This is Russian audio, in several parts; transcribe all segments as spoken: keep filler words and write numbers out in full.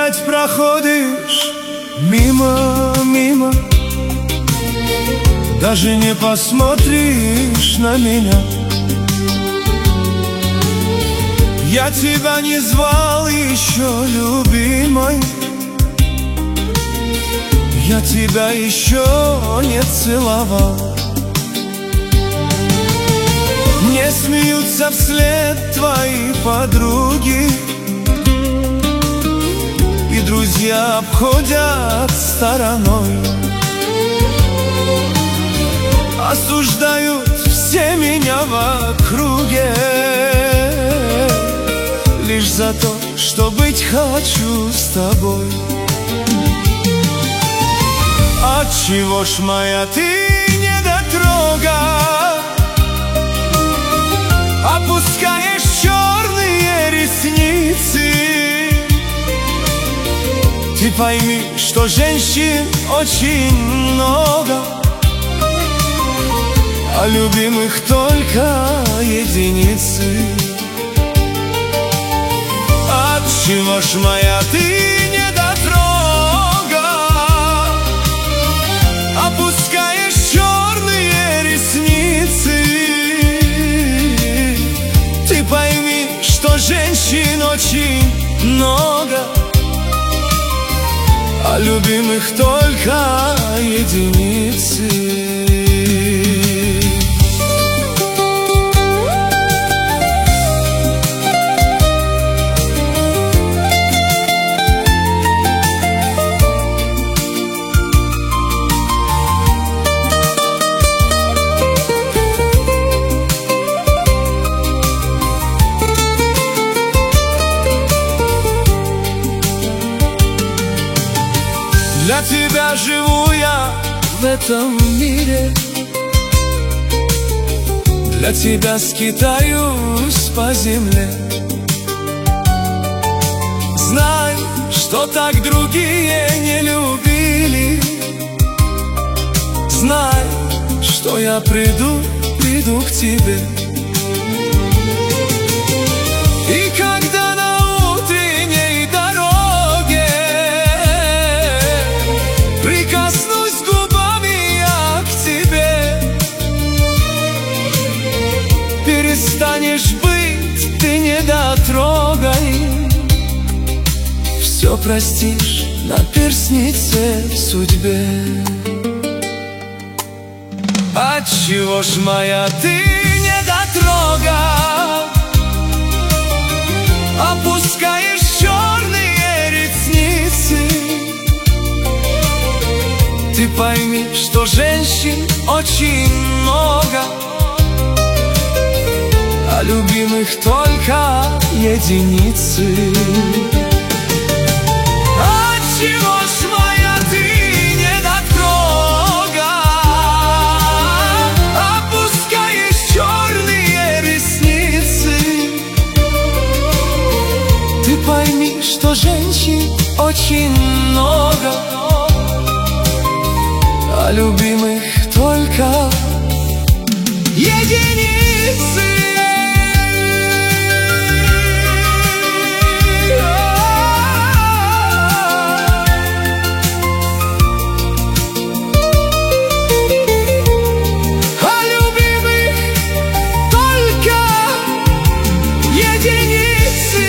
опять проходишь мимо, мимо, даже не посмотришь на меня. Я тебя не звал еще, любимой, я тебя еще не целовал. Мне смеются вслед твои подруги, и друзья обходят стороной. Осуждают все меня в округе, лишь за то, что быть хочу с тобой. Отчего ж, моя, ты недотрога, опускаешь черные ресницы? Ты пойми, что женщин очень много, а любимых только единицы. Отчего ж, моя, ты недотрога, опускаешь черные ресницы? Ты пойми, что женщин очень много, а любимых только единицы. Для тебя живу я в этом мире, для тебя скитаюсь по земле. Знай, что так другие не любили. Знай, что я приду, приду к тебе. И когда на утренней дороге прикоснусь губами я к тебе, перестанешь быть ты недотрогой, все простишь на перстнице в судьбе. Отчего ж, моя, ты недотрога, опускаешь черные ресницы? Ты пойми, что женщин очень много, а любимых только единицы. Отчего ж, моя, ты недотрога, опускаешь черные ресницы? Ты пойми, что женщин очень много, а любимых только единицы. А любимых только единицы.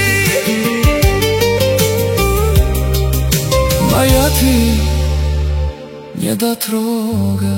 Моя ты недотрога.